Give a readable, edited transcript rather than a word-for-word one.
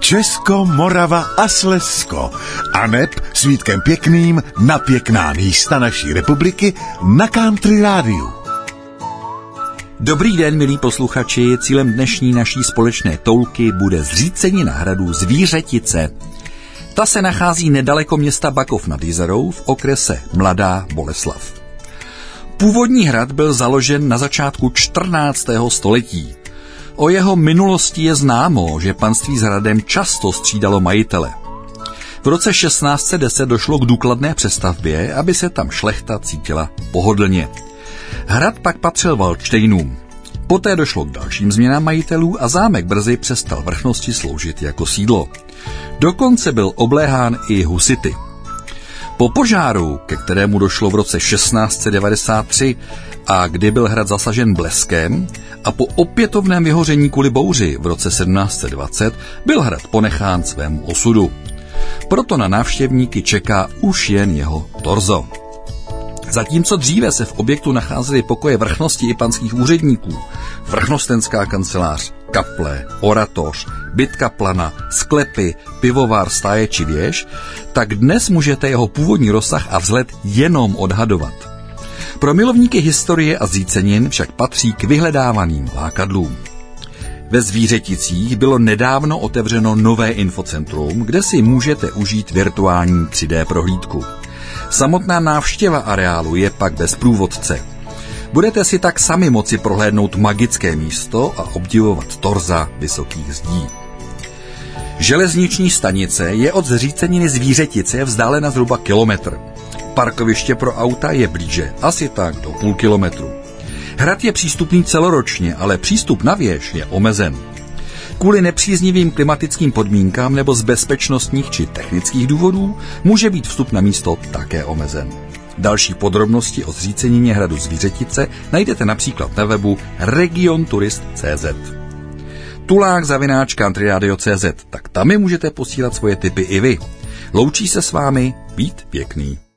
Česko, Morava a Slezsko. Aneb s Vítkem Pěkným na pěkná místa naší republiky na Country Rádiu. Dobrý den, milí posluchači. Cílem dnešní naší společné toulky bude zřícenina hradu Zvířetice. Ta se nachází nedaleko města Bakov nad Jizerou v okrese Mladá Boleslav. Původní hrad byl založen na začátku 14. století. O jeho minulosti je známo, že panství s hradem často střídalo majitele. V roce 1610 došlo k důkladné přestavbě, aby se tam šlechta cítila pohodlně. Hrad pak patřil Valdštejnům. Poté došlo k dalším změnám majitelů a zámek brzy přestal vrchnosti sloužit jako sídlo. Dokonce byl obléhán i husity. Po požáru, ke kterému došlo v roce 1693 a kdy byl hrad zasažen bleskem, a po opětovném vyhoření kvůli bouři v roce 1720 byl hrad ponechán svému osudu. Proto na návštěvníky čeká už jen jeho torzo. Zatímco dříve se v objektu nacházely pokoje vrchnosti i panských úředníků, vrchnostenská kancelář, kaple, oratoř, byt kaplana, sklepy, pivovar, stáje či věž, tak dnes můžete jeho původní rozsah a vzhled jenom odhadovat. Pro milovníky historie a zřícenin však patří k vyhledávaným lákadlům. Ve Zvířeticích bylo nedávno otevřeno nové infocentrum, kde si můžete užít virtuální 3D prohlídku. Samotná návštěva areálu je pak bez průvodce. Budete si tak sami moci prohlédnout magické místo a obdivovat torza vysokých zdí. Železniční stanice je od zříceniny Zvířetice vzdálena zhruba kilometr. Parkoviště pro auta je blíže, asi tak do půl kilometru. Hrad je přístupný celoročně, ale přístup na věž je omezen. Kvůli nepříznivým klimatickým podmínkám nebo z bezpečnostních či technických důvodů může být vstup na místo také omezen. Další podrobnosti o zřícenině hradu Zvířetice najdete například na webu regionturist.cz. tulák@countryradio.cz, tak tam mi můžete posílat svoje tipy i vy. Loučí se s vámi Vít Pěkný.